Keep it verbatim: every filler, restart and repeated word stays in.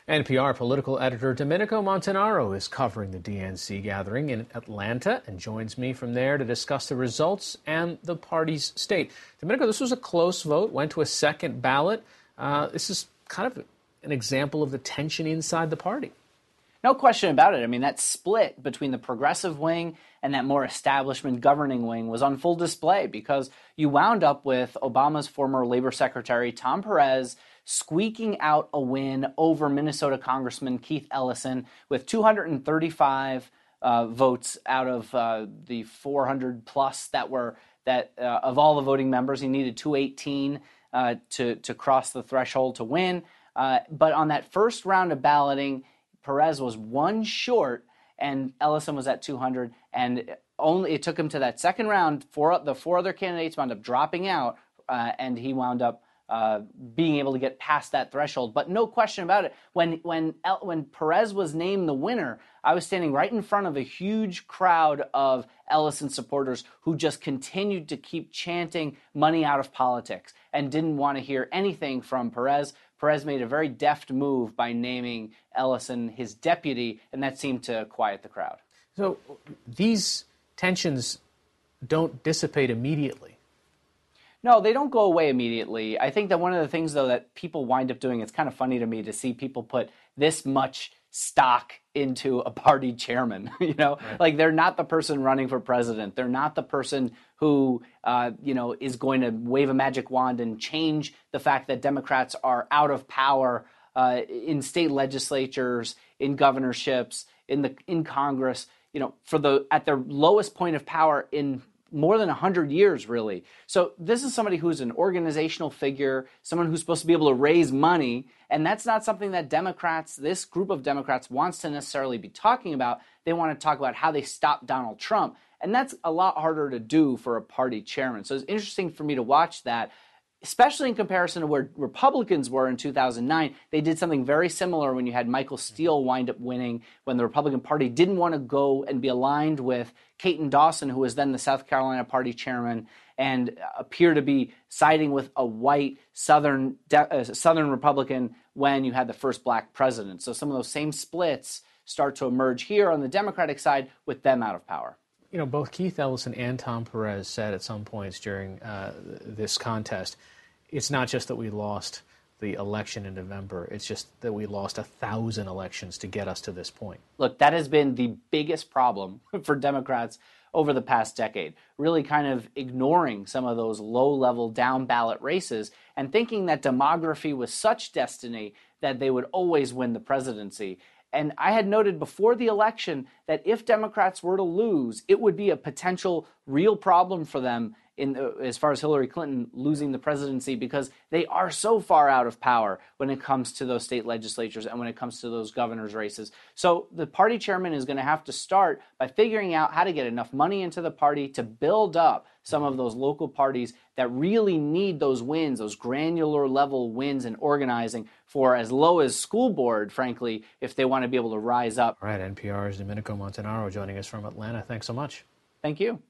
N P R political editor Domenico Montanaro is covering the D N C gathering in Atlanta and joins me from there to discuss the results and the party's state. Domenico, this was a close vote, went to a second ballot. Uh, this is kind of an example of the tension inside the party. No question about it. I mean, that split between the progressive wing and that more establishment governing wing was on full display because you wound up with Obama's former labor secretary, Tom Perez, squeaking out a win over Minnesota Congressman Keith Ellison with two hundred thirty-five uh, votes out of uh, the four hundred plus that were that uh, of all the voting members. He needed two eighteen uh, to to cross the threshold to win. Uh, but on that first round of balloting, Perez was one short, and Ellison was at two hundred. And only it took him to that second round. Four the four other candidates wound up dropping out, uh, and he wound up uh, being able to get past that threshold. But no question about it, when when when Perez was named the winner, I was standing right in front of a huge crowd of Ellison supporters who just continued to keep chanting money out of politics and didn't want to hear anything from Perez. Perez made a very deft move by naming Ellison his deputy, and that seemed to quiet the crowd. So these tensions don't dissipate immediately. No, they don't go away immediately. I think that one of the things, though, that people wind up doing, it's kind of funny to me to see people put this much stock into a party chairman. You know, right. Like they're not the person running for president. They're not the person who, uh, you know, is going to wave a magic wand and change the fact that Democrats are out of power uh, in state legislatures, in governorships, in the in Congress. You know, for the at their lowest point of power in more than one hundred years, really. So this is somebody who's an organizational figure, someone who's supposed to be able to raise money, and that's not something that Democrats, this group of Democrats, wants to necessarily be talking about. They want to talk about how they stopped Donald Trump, and that's a lot harder to do for a party chairman. So it's interesting for me to watch that, especially in comparison to where Republicans were in two thousand nine. They did something very similar when you had Michael Steele wind up winning, when the Republican Party didn't want to go and be aligned with Caton Dawson, who was then the South Carolina Party chairman, and appear to be siding with a white Southern de- uh, Southern Republican when you had the first black president. So some of those same splits start to emerge here on the Democratic side with them out of power. You know, both Keith Ellison and Tom Perez said at some points during uh, this contest, it's not just that we lost the election in November, it's just that we lost a thousand elections to get us to this point. Look, that has been the biggest problem for Democrats over the past decade, really kind of ignoring some of those low-level down-ballot races and thinking that demography was such destiny that they would always win the presidency. And I had noted before the election that if Democrats were to lose, it would be a potential real problem for them in uh, as far as Hillary Clinton losing the presidency, because they are so far out of power when it comes to those state legislatures and when it comes to those governor's races. So the party chairman is going to have to start by figuring out how to get enough money into the party to build up some of those local parties that really need those wins, those granular level wins in organizing for as low as school board, frankly, if they want to be able to rise up. All right, N P R's Domenico Montanaro joining us from Atlanta. Thanks so much. Thank you.